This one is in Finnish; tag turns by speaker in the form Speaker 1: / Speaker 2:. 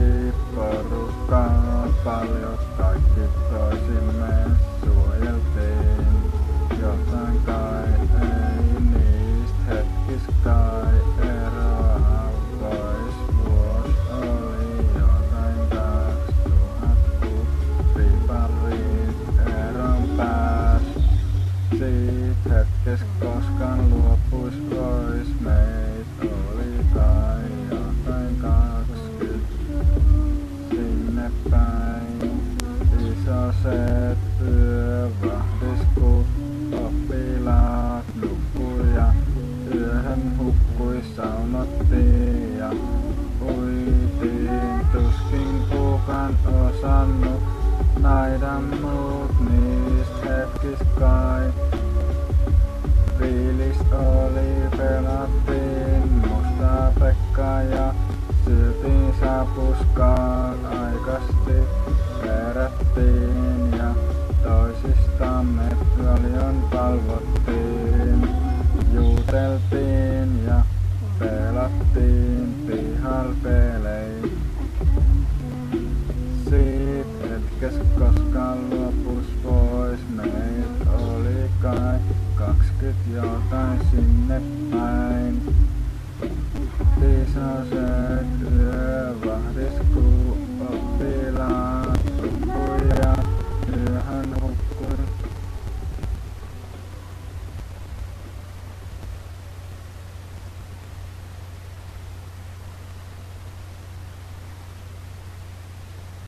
Speaker 1: oli porukkaa paljon, kaikki toisimme suojeltiin. Jotain kai ei niistä hetkistä kai eroa pois. Vuosi oli jotain 2000, riparit eron pääs. Siitä hetkes koskaan luopuis pois, meit oli kai jotain 20 sinne päin. Iso se yövahdis, kun oppilaat nukkui ja yöhön hukkui, saunottiin ja uitiin. Tuskin kukaan osannut nähdä muut niistä hetkistä kai. Fiilis oli, pelattiin mustaa Pekkaa ja syötiin sapuskaa aikasti. Herättiin ja toisistamme paljon palvottiin.